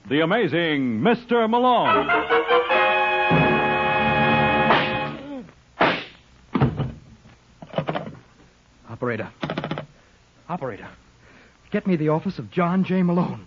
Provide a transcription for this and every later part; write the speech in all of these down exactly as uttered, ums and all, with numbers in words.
the amazing Mister Malone. Operator. Operator. Get me the office of John J. Malone.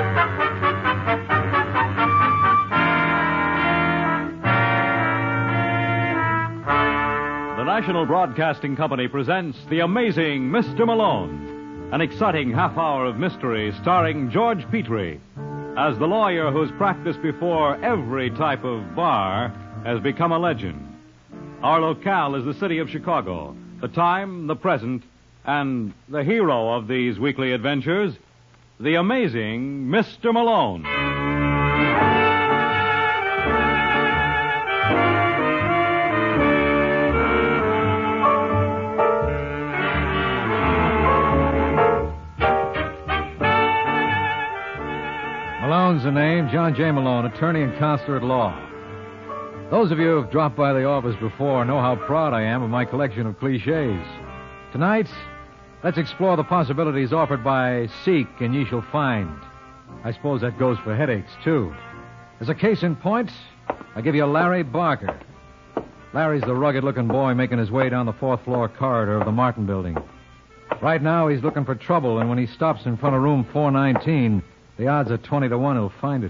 The National Broadcasting Company presents The Amazing Mister Malone, an exciting half hour of mystery starring George Petrie as the lawyer whose practice before every type of bar has become a legend. Our locale is the city of Chicago, the time, the present, and the hero of these weekly adventures, the amazing Mister Malone. Malone's the name, John J. Malone, attorney and counselor at law. Those of you who have dropped by the office before know how proud I am of my collection of cliches. Tonight, let's explore the possibilities offered by Seek and ye shall find. I suppose that goes for headaches, too. As a case in point, I give you Larry Barker. Larry's the rugged-looking boy making his way down the fourth-floor corridor of the Martin Building. Right now, he's looking for trouble, and when he stops in front of room four nineteen, the odds are twenty to one he'll find it.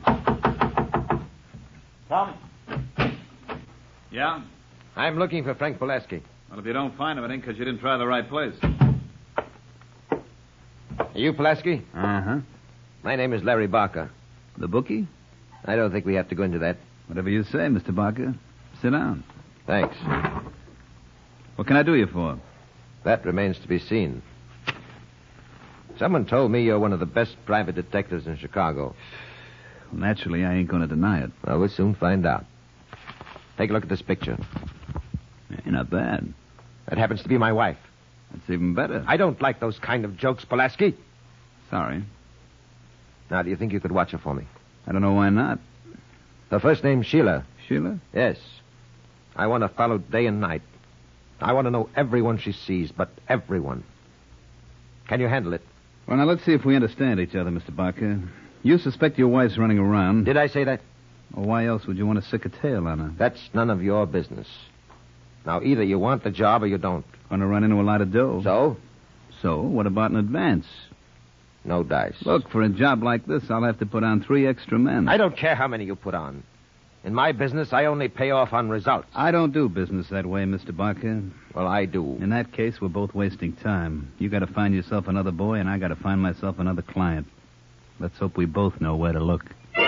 Tom? Yeah? I'm looking for Frank Pulaski. Well, if you don't find him, it ain't because you didn't try the right place. Are you Pulaski? Uh-huh. My name is Larry Barker. The bookie? I don't think we have to go into that. Whatever you say, Mister Barker. Sit down. Thanks. What can I do you for? That remains to be seen. Someone told me you're one of the best private detectives in Chicago. Well, naturally, I ain't going to deny it. Well, we'll soon find out. Take a look at this picture. Ain't not bad. That happens to be my wife. That's even better. I don't like those kind of jokes, Pulaski. Sorry. Now, do you think you could watch her for me? I don't know why not. Her first name's Sheila. Sheila? Yes. I want to follow day and night. I want to know everyone she sees, but everyone. Can you handle it? Well, now, let's see if we understand each other, Mister Barker. You suspect your wife's running around. Did I say that? Well, why else would you want to sick a tail on her? That's none of your business. Now, either you want the job or you don't. Want to run into a lot of dough. So? So, what about an advance? No dice. Look, for a job like this, I'll have to put on three extra men. I don't care how many you put on. In my business, I only pay off on results. I don't do business that way, Mister Barker. Well, I do. In that case, we're both wasting time. You got to find yourself another boy, and I got to find myself another client. Let's hope we both know where to look.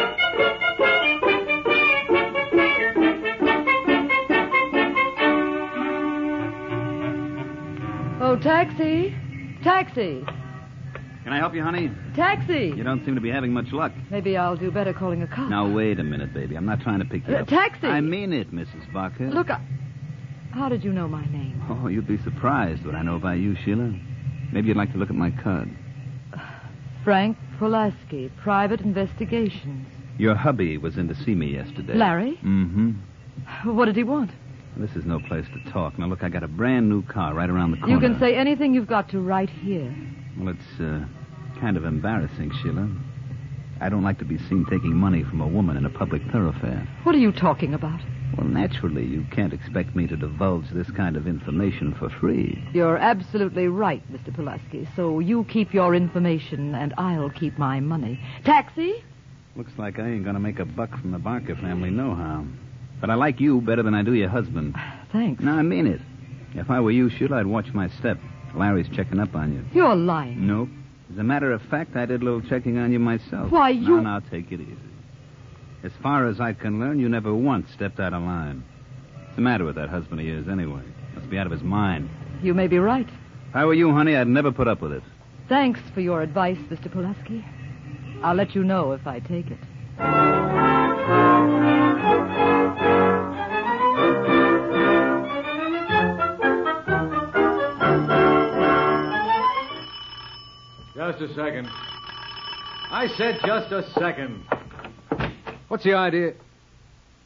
Oh, taxi. Taxi. Can I help you, honey? Taxi. You don't seem to be having much luck. Maybe I'll do better calling a cop. Now, wait a minute, baby. I'm not trying to pick you Uh, up. taxi. I mean it, Missus Barker. Look, I... how did you know my name? Oh, you'd be surprised what I know about you, Sheila. Maybe you'd like to look at my card. Frank Pulaski, Private Investigations. Your hubby was in to see me yesterday. Larry? Mm-hmm. What did he want? This is no place to talk. Now, look, I got a brand new car right around the corner. You can say anything you've got to right here. Well, it's uh, kind of embarrassing, Sheila. I don't like to be seen taking money from a woman in a public thoroughfare. What are you talking about? Well, naturally, you can't expect me to divulge this kind of information for free. You're absolutely right, Mister Pulaski. So you keep your information, and I'll keep my money. Taxi? Looks like I ain't going to make a buck from the Barker family nohow. But I like you better than I do your husband. Thanks. No, I mean it. If I were you, Sheila, I'd watch my step. Larry's checking up on you. You're lying. Nope. As a matter of fact, I did a little checking on you myself. Why, you... Now, now, take it easy. As far as I can learn, you never once stepped out of line. What's the matter with that husband of yours, anyway? Must be out of his mind. You may be right. If I were you, honey, I'd never put up with it. Thanks for your advice, Mister Pulaski. I'll let you know if I take it. Just a second. I said just a second. What's the idea?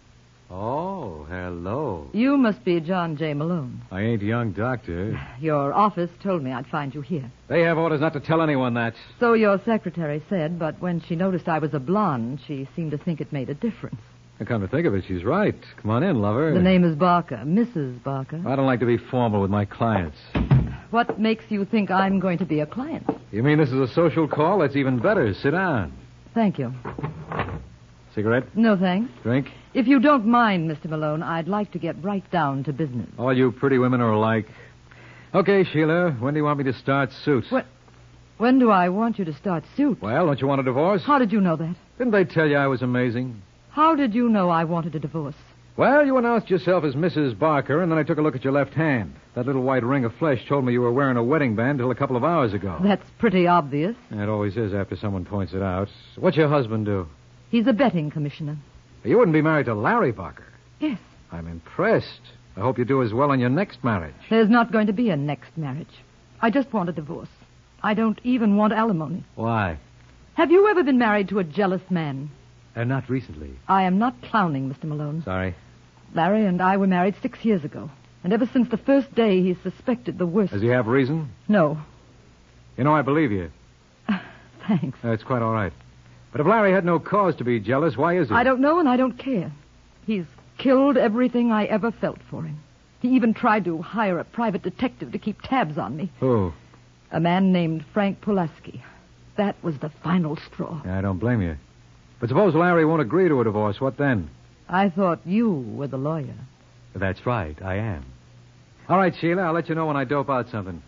Oh, hello. You must be John J. Malone. I ain't young doctor. Your office told me I'd find you here. They have orders not to tell anyone that. So your secretary said, but when she noticed I was a blonde, she seemed to think it made a difference. I come to think of it, she's right. Come on in, lover. The name is Barker, Missus Barker. I don't like to be formal with my clients. What makes you think I'm going to be a client? You mean this is a social call? That's even better. Sit down. Thank you. Cigarette? No, thanks. Drink? If you don't mind, Mister Malone, I'd like to get right down to business. All you pretty women are alike. Okay, Sheila, when do you want me to start suit? What? When do I want you to start suit? Well, don't you want a divorce? How did you know that? Didn't they tell you I was amazing? How did you know I wanted a divorce? Well, you announced yourself as Missus Barker, and then I took a look at your left hand. That little white ring of flesh told me you were wearing a wedding band till a couple of hours ago. That's pretty obvious. It always is after someone points it out. What's your husband do? He's a betting commissioner. You wouldn't be married to Larry Barker. Yes. I'm impressed. I hope you do as well on your next marriage. There's not going to be a next marriage. I just want a divorce. I don't even want alimony. Why? Have you ever been married to a jealous man? Uh, not recently. I am not clowning, Mister Malone. Sorry. Larry and I were married six years ago. And ever since the first day, he suspected the worst. Does he have reason? No. You know, I believe you. Thanks. Uh, it's quite all right. But if Larry had no cause to be jealous, why is he? I don't know and I don't care. He's killed everything I ever felt for him. He even tried to hire a private detective to keep tabs on me. Who? A man named Frank Pulaski. That was the final straw. I don't blame you. But suppose Larry won't agree to a divorce, what then? I thought you were the lawyer. That's right, I am. All right, Sheila, I'll let you know when I dope out something.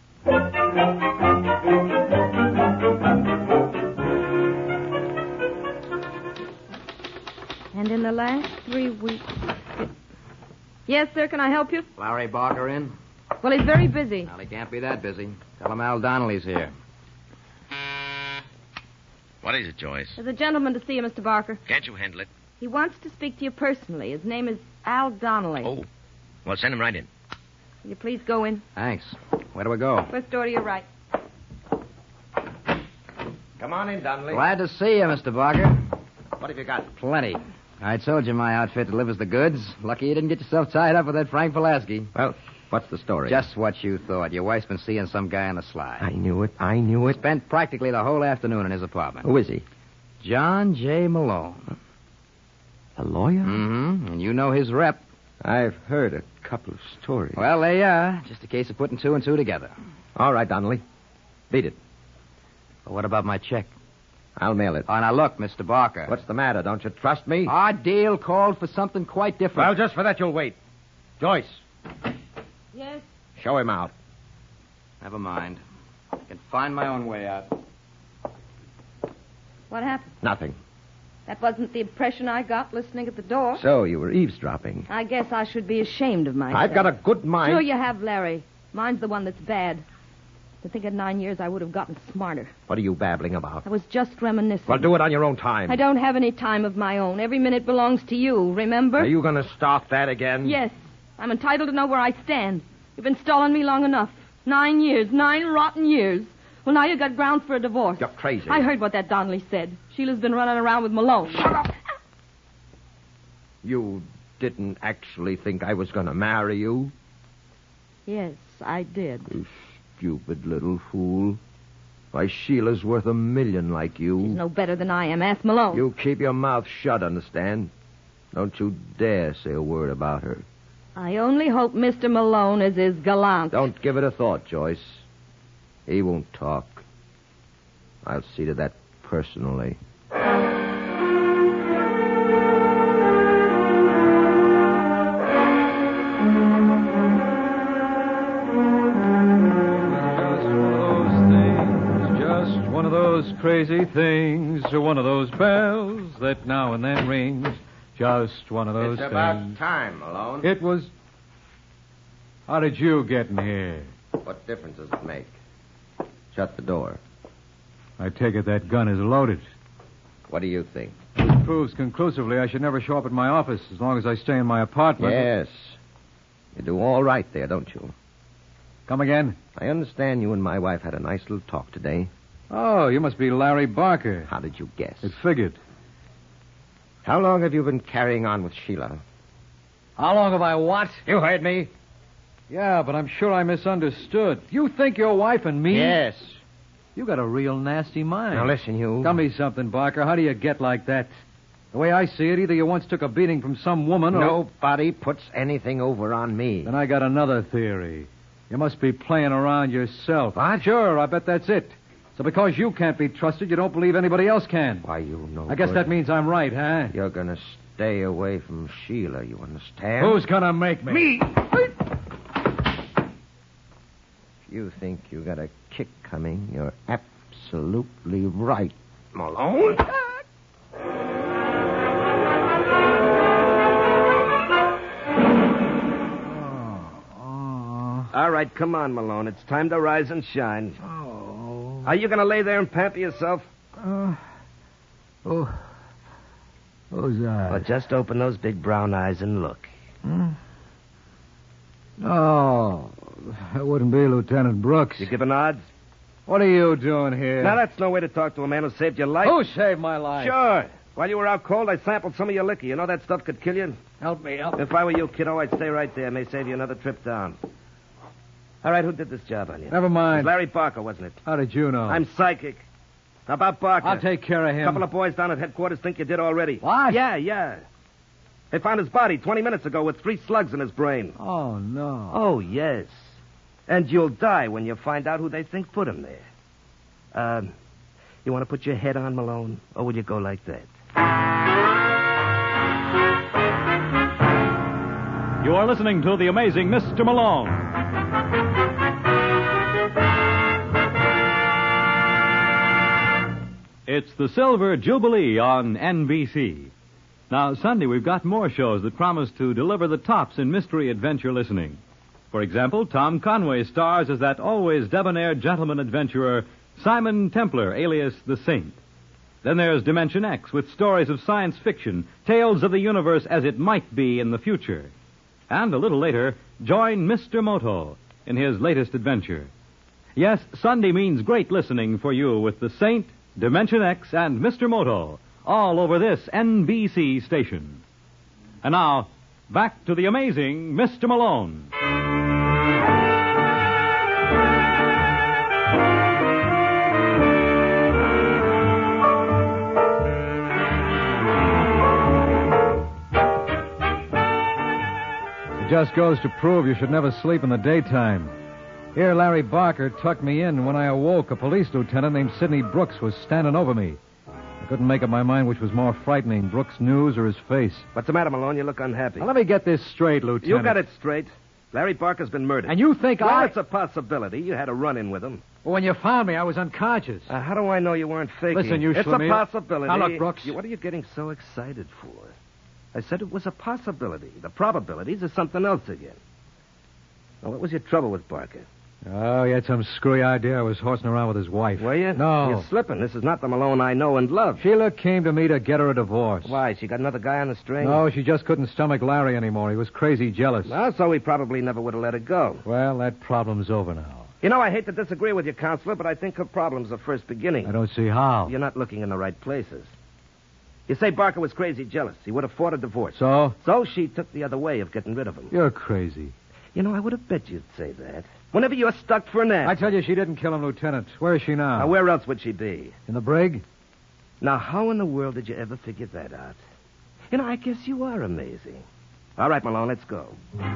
And in the last three weeks... Yes, sir, can I help you? Larry Barker in? Well, he's very busy. Well, he can't be that busy. Tell him Al Donnelly's here. What is it, Joyce? There's a gentleman to see you, Mister Barker. Can't you handle it? He wants to speak to you personally. His name is Al Donnelly. Oh. Well, send him right in. Will you please go in? Thanks. Where do we go? First door to your right. Come on in, Donnelly. Glad to see you, Mister Barker. What have you got? Plenty. I told you my outfit delivers the goods. Lucky you didn't get yourself tied up with that Frank Pulaski. Well, what's the story? Just what you thought. Your wife's been seeing some guy on the sly. I knew it. I knew it. Spent practically the whole afternoon in his apartment. Who is he? John J. Malone. A lawyer? Mm-hmm. And you know his rep. I've heard a couple of stories. Well, there you are. Just a case of putting two and two together. All right, Donnelly. Beat it. But what about my check? I'll mail it. Oh, now look, Mister Barker. What's the matter? Don't you trust me? Our deal called for something quite different. Well, just for that, you'll wait. Joyce, Yes? show him out. Never mind. I can find my own way out. What happened? Nothing. That wasn't the impression I got listening at the door. So you were eavesdropping. I guess I should be ashamed of myself. I've got a good mind. Sure you have, Larry. Mine's the one that's bad. To think in nine years I would have gotten smarter. What are you babbling about? I was just reminiscing. Well, do it on your own time. I don't have any time of my own. Every minute belongs to you, remember? Are you going to start that again? Yes. I'm entitled to know where I stand. You've been stalling me long enough. Nine years. Nine rotten years. Well, now you've got grounds for a divorce. You're crazy. I heard what that Donnelly said. Sheila's been running around with Malone. Shut up! You didn't actually think I was going to marry you? Yes, I did. You stupid little fool. Why, Sheila's worth a million like you. She's no better than I am. Ask Malone. You keep your mouth shut, understand? Don't you dare say a word about her. I only hope Mister Malone is as gallant. Don't give it a thought, Joyce. He won't talk. I'll see to that personally. Just one of those crazy things, or one of those bells that now and then rings. Just one of those It's about things. time, Malone. It was... How did you get in here? What difference does it make? Shut the door. I take it that gun is loaded. What do you think? This proves conclusively I should never show up at my office as long as I stay in my apartment. Yes. You do all right there, don't you? Come again? I understand you and my wife had a nice little talk today. Oh, you must be Larry Barker. How did you guess? It figured. How long have you been carrying on with Sheila? How long have I what? You heard me. Yeah, but I'm sure I misunderstood. You think your wife and me? Yes. You got a real nasty mind. Now listen, you. Tell me something, Barker. How do you get like that? The way I see it, either you once took a beating from some woman or... Nobody puts anything over on me. Then I got another theory. You must be playing around yourself. What? Sure, I bet that's it. So because you can't be trusted, you don't believe anybody else can. Why, you know. I guess good. that means I'm right, huh? You're going to stay away from Sheila, you understand? Who's gonna make me? Me! If you think you got a kick coming, you're absolutely right, Malone. All right, come on, Malone. It's time to rise and shine. Oh. Are you going to lay there and pamper yourself? Uh, oh. Who's that? Well, just open those big brown eyes and look. Hmm? Oh, that wouldn't be Lieutenant Brooks. You giving odds? What are you doing here? Now, that's no way to talk to a man who saved your life. Who saved my life? Sure. While you were out cold, I sampled some of your liquor. You know that stuff could kill you? Help me, help me. If I were you, kiddo, I'd stay right there. May save you another trip down. All right, who did this job on you? Never It was mind. Larry Barker, wasn't it? How did you know? I'm psychic. How about Barker? I'll take care of him. A couple of boys down at headquarters think you did already. What? Yeah, yeah. They found his body twenty minutes ago with three slugs in his brain. Oh, no. Oh, yes. And you'll die when you find out who they think put him there. Um, you want to put your head on, Malone? Or will you go like that? You are listening to The Amazing Mister Malone. It's the Silver Jubilee on N B C. Now, Sunday, we've got more shows that promise to deliver the tops in mystery adventure listening. For example, Tom Conway stars as that always debonair gentleman adventurer, Simon Templar, alias the Saint. Then there's Dimension X with stories of science fiction, tales of the universe as it might be in the future. And a little later, join Mister Moto in his latest adventure. Yes, Sunday means great listening for you with the Saint, Dimension X, and Mister Moto, all over this N B C station. And now, back to the amazing Mister Malone. It just goes to prove you should never sleep in the daytime. Here, Larry Barker tucked me in, and when I awoke, a police lieutenant named Sidney Brooks was standing over me. I couldn't make up my mind which was more frightening, Brooks' news or his face. What's the matter, Malone? You look unhappy. Now, let me get this straight, Lieutenant. You got it straight. Larry Barker's been murdered. And you think well, I... it's a possibility. You had a run-in with him. Well, when you found me, I was unconscious. Uh, how do I know you weren't faking? Listen, you It's Schlemiel. a possibility. Now, look, Brooks. You, what are you getting so excited for? I said it was a possibility. The probabilities are something else again. Now, what was your trouble with Barker? Oh, he had some screwy idea I was horsing around with his wife. Were you? No. You're slipping. This is not the Malone I know and love. Sheila came to me to get her a divorce. Why? She got another guy on the string? No, she just couldn't stomach Larry anymore. He was crazy jealous. Well, so he probably never would have let her go. Well, that problem's over now. You know, I hate to disagree with you, Counselor, but I think her problem's are first beginning. I don't see how. You're not looking in the right places. You say Barker was crazy jealous. He would have fought a divorce. So? So she took the other way of getting rid of him. You're crazy. You know, I would have bet you'd say that. Whenever you're stuck for an ass. I tell you, she didn't kill him, Lieutenant. Where is she now? Now, where else would she be? In the brig? Now, how in the world did you ever figure that out? You know, I guess you are amazing. All right, Malone, let's go.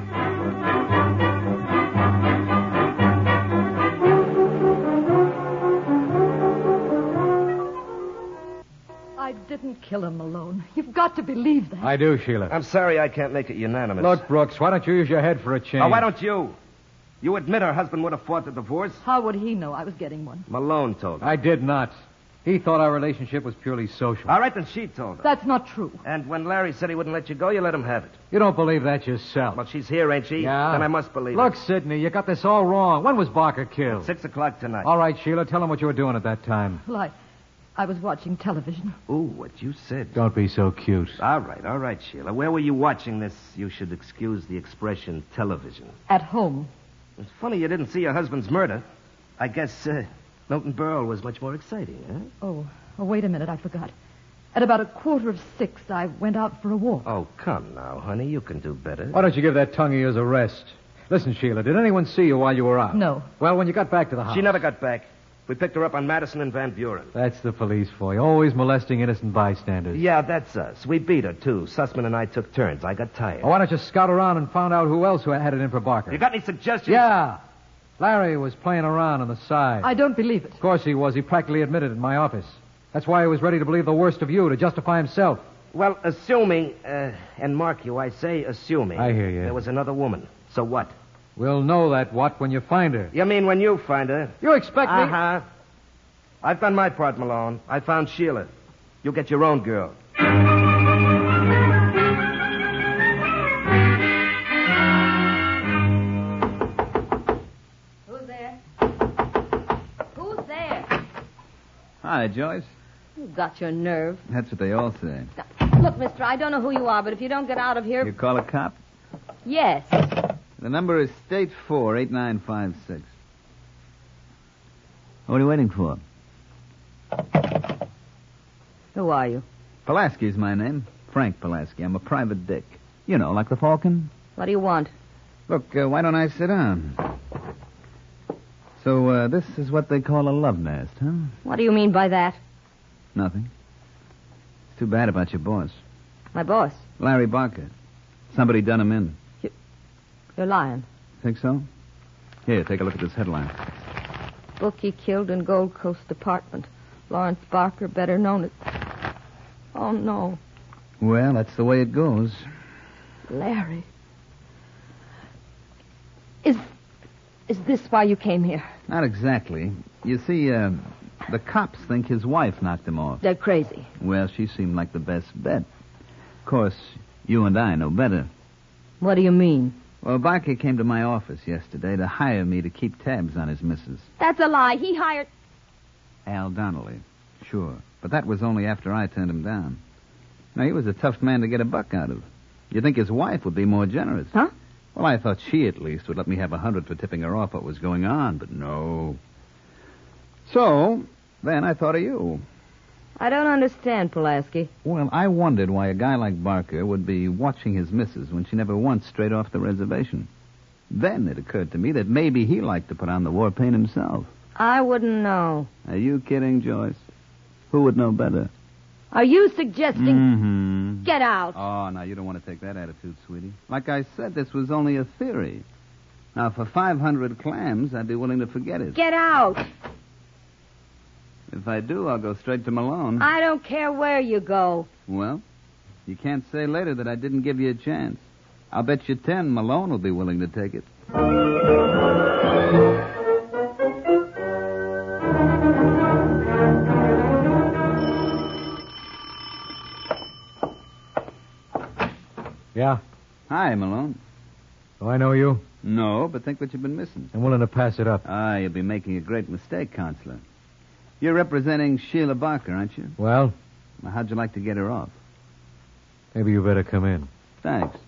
I didn't kill him, Malone. You've got to believe that. I do, Sheila. I'm sorry I can't make it unanimous. Look, Brooks, why don't you use your head for a change? Oh, why don't you? You admit her husband would have fought the divorce? How would he know I was getting one? Malone told her. I did not. He thought our relationship was purely social. All right, then she told her. That's not true. And when Larry said he wouldn't let you go, you let him have it. You don't believe that yourself. Well, she's here, ain't she? Yeah. Then I must believe Look, it. Sidney, you got this all wrong. When was Barker killed? Six o'clock tonight. All right, Sheila, tell him what you were doing at that time. Well, I, I was watching television. Ooh, what you said. Don't be so cute. All right, all right, Sheila. Where were you watching this, you should excuse the expression, television? At home. It's funny you didn't see your husband's murder. I guess uh, Milton Berle was much more exciting, huh? Oh, oh, wait a minute. I forgot. At about a quarter of six, I went out for a walk. Oh, come now, honey. You can do better. Why don't you give that tongue of yours a rest? Listen, Sheila, did anyone see you while you were out? No. Well, when you got back to the house. She never got back. We picked her up on Madison and Van Buren. That's the police for you. Always molesting innocent bystanders. Yeah, that's us. We beat her, too. Sussman and I took turns. I got tired. Well, why don't you scout around and find out who else who had it in for Barker? You got any suggestions? Yeah. Larry was playing around on the side. I don't believe it. Of course he was. He practically admitted it in my office. That's why he was ready to believe the worst of you to justify himself. Well, assuming, uh, and mark you, I say assuming. I hear you. There was another woman. So what? We'll know that what when you find her. You mean when you find her? You expect me... Uh-huh. I've done my part, Malone. I found Sheila. You get your own girl. Who's there? Who's there? Hi, Joyce. You got your nerve. That's what they all say. Now, look, mister, I don't know who you are, but if you don't get out of here... You call a cop? Yes. The number is State four, eight nine five six. What are you waiting for? Who are you? Pulaski's my name. Frank Pulaski. I'm a private dick. You know, like the Falcon. What do you want? Look, uh, why don't I sit down? So, uh, this is what they call a love nest, huh? What do you mean by that? Nothing. It's too bad about your boss. My boss. Larry Barker. Somebody done him in. You're lying. Think so? Here, take a look at this headline. Bookie killed in Gold Coast apartment. Lawrence Barker, better known as... Oh, no. Well, that's the way it goes. Larry. Is... Is this why you came here? Not exactly. You see, uh, the cops think his wife knocked him off. They're crazy. Well, she seemed like the best bet. Of course, you and I know better. What do you mean? Well, Barker came to my office yesterday to hire me to keep tabs on his missus. That's a lie. He hired... Al Donnelly. Sure. But that was only after I turned him down. Now, he was a tough man to get a buck out of. You'd think his wife would be more generous. Huh? Well, I thought she at least would let me have a hundred for tipping her off what was going on, but no. So, then I thought of you. I don't understand, Pulaski. Well, I wondered why a guy like Barker would be watching his missus when she never once strayed off the reservation. Then it occurred to me that maybe he liked to put on the war paint himself. I wouldn't know. Are you kidding, Joyce? Who would know better? Are you suggesting... Mm-hmm. Get out. Oh, now, you don't want to take that attitude, sweetie. Like I said, this was only a theory. Now, for five hundred clams, I'd be willing to forget it. Get out. If I do, I'll go straight to Malone. I don't care where you go. Well, you can't say later that I didn't give you a chance. I'll bet you ten Malone will be willing to take it. Yeah? Hi, Malone. Do I know you? No, but think what you've been missing. I'm willing to pass it up. Ah, you'll be making a great mistake, Counselor. You're representing Sheila Barker, aren't you? Well? Well, how'd you like to get her off? Maybe you better come in. Thanks.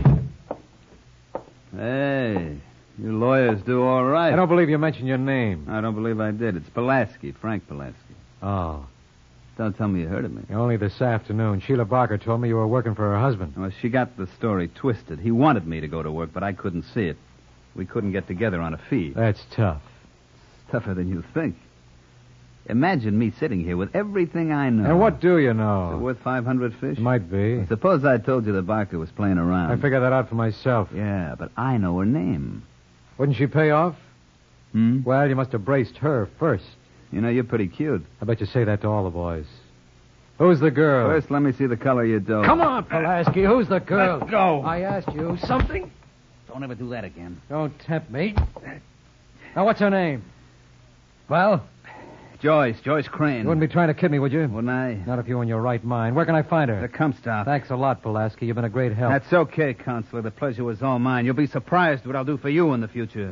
Hey, you lawyers do all right. I don't believe you mentioned your name. I don't believe I did. It's Pulaski, Frank Pulaski. Oh. Don't tell me you heard of me. Only this afternoon. Sheila Barker told me you were working for her husband. Well, she got the story twisted. He wanted me to go to work, but I couldn't see it. We couldn't get together on a fee. That's tough. It's tougher than you think. Imagine me sitting here with everything I know. And what do you Is it know? worth five hundred fish? It might be. Suppose I told you that Barker was playing around. I figured that out for myself. Yeah, but I know her name. Wouldn't she pay off? Hmm? Well, you must have braced her first. You know, you're pretty cute. I bet you say that to all the boys. Who's the girl? First, let me see the color of your dough. Come on, Pulaski. Who's the girl? Let's go. I asked you something. Don't ever do that again. Don't tempt me. Now, what's her name? Well? Joyce, Joyce Crane. You wouldn't be trying to kid me, would you? Wouldn't I? Not if you're in your right mind. Where can I find her? The Comstock. Thanks a lot, Pulaski. You've been a great help. That's okay, Counselor. The pleasure was all mine. You'll be surprised what I'll do for you in the future.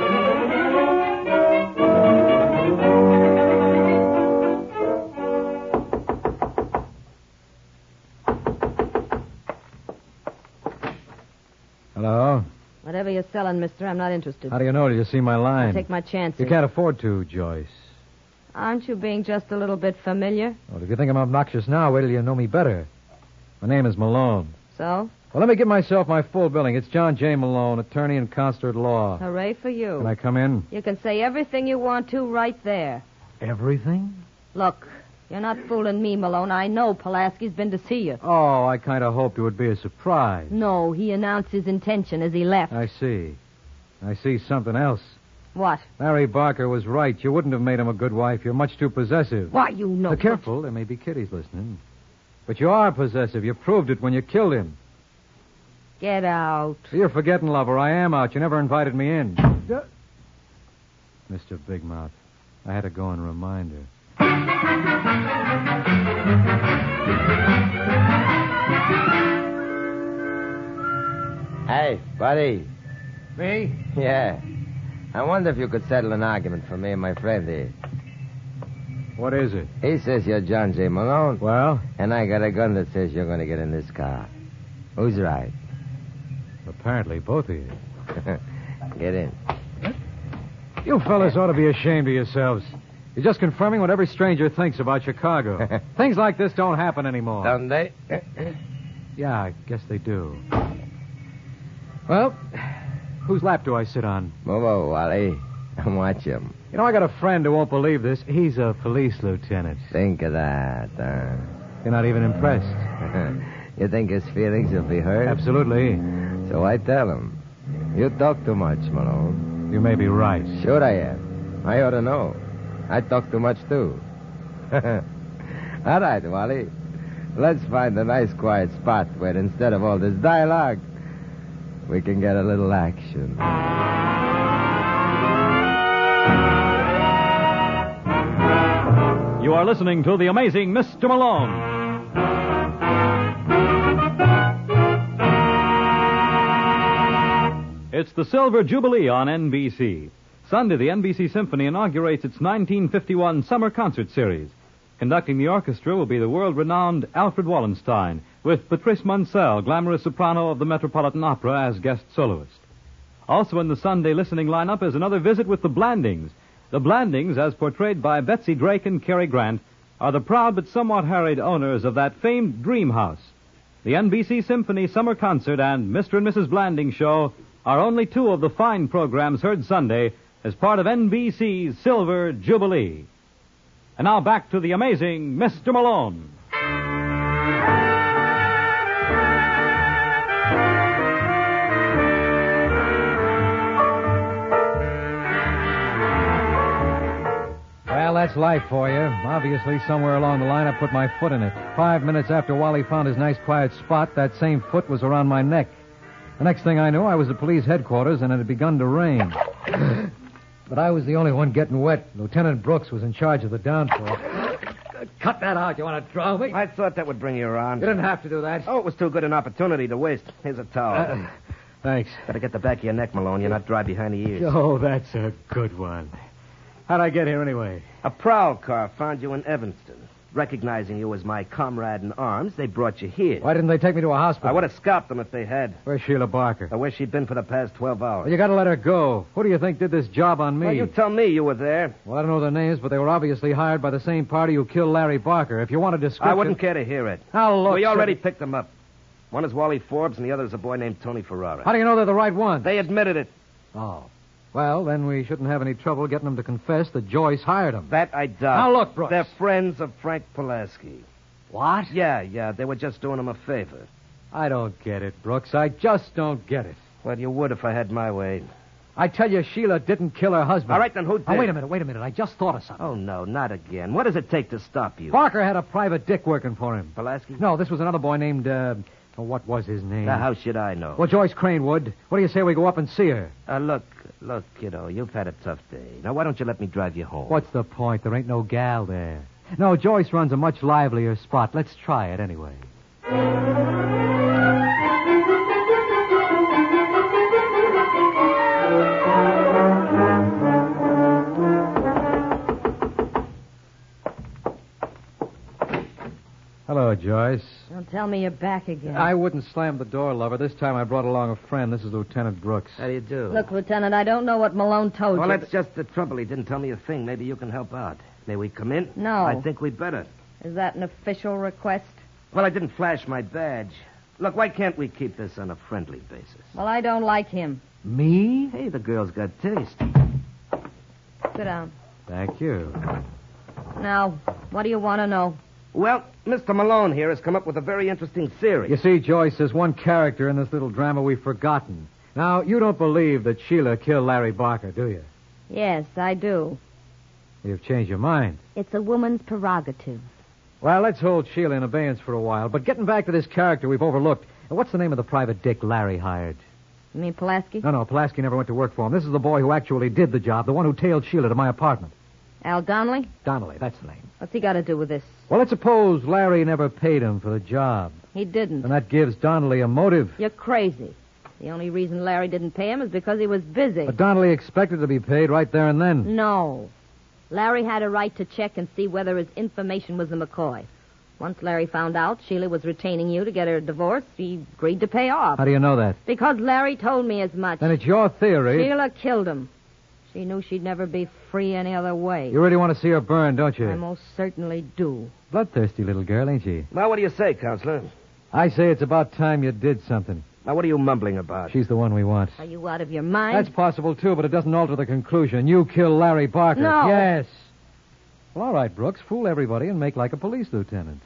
Hello? Whatever you're selling, mister, I'm not interested. How do you know? Did you see my line? I take my chances. You can't afford to, Joyce. Aren't you being just a little bit familiar? Well, if you think I'm obnoxious now, wait till you know me better. My name is Malone. So? Well, let me give myself my full billing. It's John J. Malone, attorney and counselor at law. Hooray for you. Can I come in? You can say everything you want to right there. Everything? Look, you're not fooling me, Malone. I know Pulaski's been to see you. Oh, I kind of hoped it would be a surprise. No, he announced his intention as he left. I see. I see something else. What? Larry Barker was right. You wouldn't have made him a good wife. You're much too possessive. Why, you know... Now, careful. There may be kiddies listening. But you are possessive. You proved it when you killed him. Get out. You're forgetting, lover. I am out. You never invited me in. Mister Big Mouth, I had to go and remind her. Hey, buddy. Me? Yeah. I wonder if you could settle an argument for me and my friend here. What is it? He says you're John J. Malone. Well? And I got a gun that says you're going to get in this car. Who's right? Apparently, both of you. Get in. You fellas ought to be ashamed of yourselves. You're just confirming what every stranger thinks about Chicago. Things like this don't happen anymore. Don't they? Yeah, I guess they do. Well, whose lap do I sit on? Move over, Wally. And watch him. You know, I got a friend who won't believe this. He's a police lieutenant. Think of that, huh? You're not even impressed. You think his feelings will be hurt? Absolutely. So I tell him. You talk too much, Malone. You may be right. Sure I am. I ought to know. I talk too much, too. All right, Wally. Let's find a nice quiet spot where instead of all this dialogue, we can get a little action. You are listening to The Amazing Mister Malone. It's the Silver Jubilee on N B C. Sunday, the N B C Symphony inaugurates its nineteen fifty-one Summer Concert Series. Conducting the orchestra will be the world-renowned Alfred Wallenstein, with Patrice Munsell, glamorous soprano of the Metropolitan Opera, as guest soloist. Also in the Sunday listening lineup is another visit with the Blandings. The Blandings, as portrayed by Betsy Drake and Cary Grant, are the proud but somewhat harried owners of that famed Dream House. The N B C Symphony Summer Concert and Mister and Missus Blanding Show are only two of the fine programs heard Sunday as part of N B C's Silver Jubilee. And now back to the amazing Mister Malone. Well, that's life for you. Obviously, somewhere along the line, I put my foot in it. Five minutes after Wally found his nice quiet spot, that same foot was around my neck. The next thing I knew, I was at police headquarters, and it had begun to rain. But I was the only one getting wet. Lieutenant Brooks was in charge of the downfall. Cut that out. You want to drown me? I thought that would bring you around. You didn't have to do that. Oh, it was too good an opportunity to waste. Here's a towel. Uh, thanks. Better get the back of your neck, Malone. You're not dry behind the ears. Oh, that's a good one. How'd I get here anyway? A prowl car found you in Evanston. Recognizing you as my comrade in arms, they brought you here. Why didn't they take me to a hospital? I would have scalped them if they had. Where's Sheila Barker? Or where she'd been for the past twelve hours. Well, you got to let her go. Who do you think did this job on me? Well, you tell me you were there. Well, I don't know their names, but they were obviously hired by the same party who killed Larry Barker. If you want a description... I wouldn't care to hear it. Now, look... We already sir... picked them up. One is Wally Forbes, and the other is a boy named Tony Ferrara. How do you know they're the right ones? They admitted it. Oh. Well, then we shouldn't have any trouble getting them to confess that Joyce hired them. That I doubt. Now, look, Brooks. They're friends of Frank Pulaski. What? Yeah, yeah. They were just doing him a favor. I don't get it, Brooks. I just don't get it. Well, you would if I had my way. I tell you, Sheila didn't kill her husband. All right, then who did? Oh, wait a minute, wait a minute. I just thought of something. Oh, no, not again. What does it take to stop you? Barker had a private dick working for him. Pulaski? No, this was another boy named, uh... oh, what was his name? Now, how should I know? Well, Joyce Crane would. What do you say we go up and see her? Uh, look, look, kiddo, you've had a tough day. Now, why don't you let me drive you home? What's the point? There ain't no gal there. No, Joyce runs a much livelier spot. Let's try it anyway. Hello, Joyce. Don't tell me you're back again. I wouldn't slam the door, lover. This time I brought along a friend. This is Lieutenant Brooks. How do you do? Look, Lieutenant, I don't know what Malone told Well, you. that's just the trouble. He didn't tell me a thing. Maybe you can help out. May we come in? No. I think we'd better. Is that an official request? Well, I didn't flash my badge. Look, why can't we keep this on a friendly basis? Well, I don't like him. Me? Hey, the girl's got taste. Sit down. Thank you. Now, what do you want to know? Well, Mister Malone here has come up with a very interesting theory. You see, Joyce, there's one character in this little drama we've forgotten. Now, you don't believe that Sheila killed Larry Barker, do you? Yes, I do. You've changed your mind. It's a woman's prerogative. Well, let's hold Sheila in abeyance for a while. But getting back to this character we've overlooked, what's the name of the private dick Larry hired? You mean Pulaski? No, no, Pulaski never went to work for him. This is the boy who actually did the job, the one who tailed Sheila to my apartment. Al Donnelly? Donnelly, that's the name. What's he got to do with this? Well, let's suppose Larry never paid him for the job. He didn't. And that gives Donnelly a motive. You're crazy. The only reason Larry didn't pay him is because he was busy. But Donnelly expected to be paid right there and then. No. Larry had a right to check and see whether his information was a McCoy. Once Larry found out Sheila was retaining you to get her divorce, he agreed to pay off. How do you know that? Because Larry told me as much. Then it's your theory. Sheila killed him. She knew she'd never be free any other way. You really want to see her burn, don't you? I most certainly do. Bloodthirsty little girl, ain't she? Well, what do you say, Counselor? I say it's about time you did something. Now, what are you mumbling about? She's the one we want. Are you out of your mind? That's possible, too, but it doesn't alter the conclusion. You killed Larry Barker. No. Yes. Well, all right, Brooks. Fool everybody and make like a police lieutenant.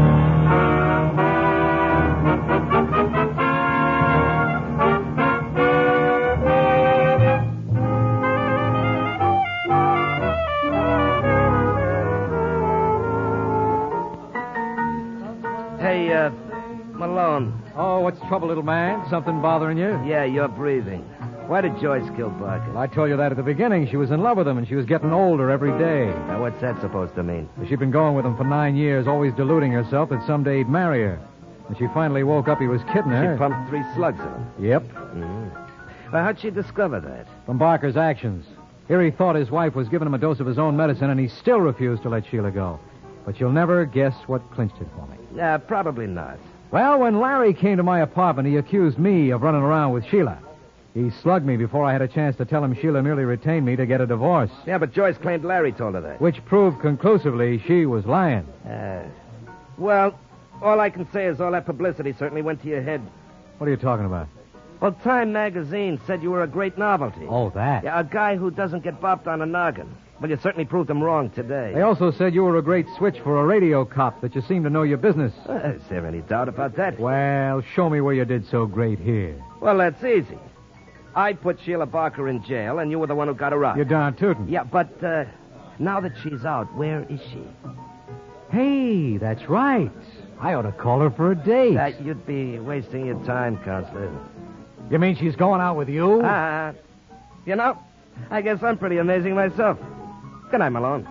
Hey, uh, Malone. Oh, what's the trouble, little man? Something bothering you? Yeah, you're breathing. Why did Joyce kill Barker? Well, I told you that at the beginning. She was in love with him, and she was getting older every day. Now, what's that supposed to mean? She'd been going with him for nine years, always deluding herself that someday he'd marry her. When she finally woke up, he was kidding her. She pumped three slugs in him. Yep. Mm-hmm. Well, how'd she discover that? From Barker's actions. Here he thought his wife was giving him a dose of his own medicine, and he still refused to let Sheila go. But you'll never guess what clinched it for me. Uh, probably not. Well, when Larry came to my apartment, he accused me of running around with Sheila. He slugged me before I had a chance to tell him Sheila merely retained me to get a divorce. Yeah, but Joyce claimed Larry told her that. Which proved conclusively she was lying. Uh, well, all I can say is all that publicity certainly went to your head. What are you talking about? Well, Time magazine said you were a great novelty. Oh, that. Yeah, a guy who doesn't get bopped on a noggin. Well, you certainly proved them wrong today. They also said you were a great switch for a radio cop, that you seemed to know your business. Uh, is there any doubt about that? Well, show me where you did so great here. Well, that's easy. I put Sheila Barker in jail, and you were the one who got her out. You're darn tootin'. Yeah, but uh, now that she's out, where is she? Hey, that's right. I ought to call her for a date. That you'd be wasting your time, Counselor. You mean she's going out with you? Ah, uh, you know, I guess I'm pretty amazing myself. Good night, Malone.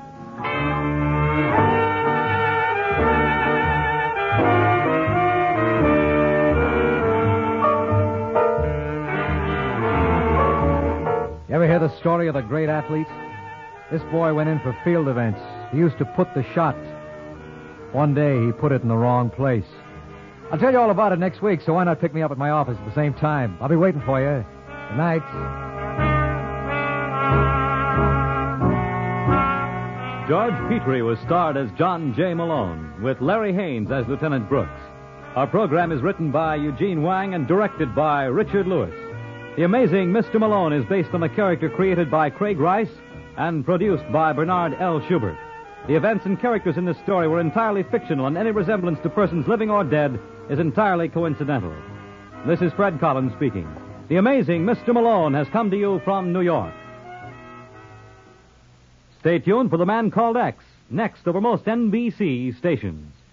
You ever hear the story of the great athlete? This boy went in for field events. He used to put the shot. One day, he put it in the wrong place. I'll tell you all about it next week, so why not pick me up at my office at the same time? I'll be waiting for you. Good night. George Petrie was starred as John J. Malone, with Larry Haynes as Lieutenant Brooks. Our program is written by Eugene Wang and directed by Richard Lewis. The Amazing Mister Malone is based on a character created by Craig Rice and produced by Bernard L. Schubert. The events and characters in this story were entirely fictional, and any resemblance to persons living or dead is entirely coincidental. This is Fred Collins speaking. The Amazing Mister Malone has come to you from New York. Stay tuned for The Man Called X, next over most N B C stations.